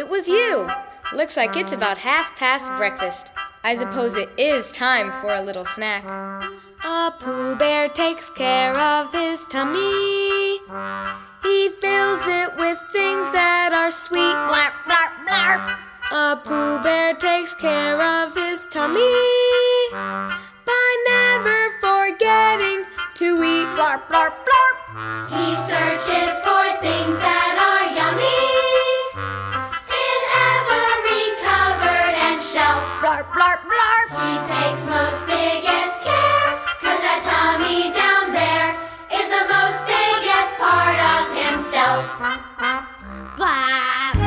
it was you. Looks like it's about 1/2 past breakfast. I suppose it is time for a little snack. A Pooh Bear takes care of his tummy. He fills it with things that are sweet. Blarp, blarp, blarp. A Pooh Bear takes care of his tummy by never forgetting to eat. Blarp, blarp, blarp. He searches for things that are yummy in every cupboard and shelf. Blarp, blarp, blarp. He takes most biggest care, 'cause that tummy down there is the most biggest part of himself. Blah.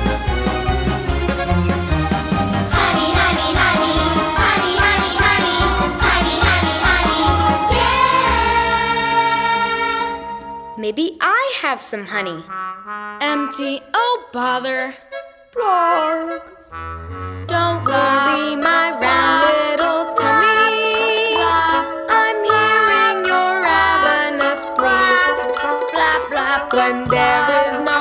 Honey, honey, honey, honey, honey, honey, honey, honey, honey, yeah! Maybe I have some honey. Empty, oh bother. Blark. Don't worry, my round little tummy. I'm hearing your ravenous plea. Blah, blah, when there is no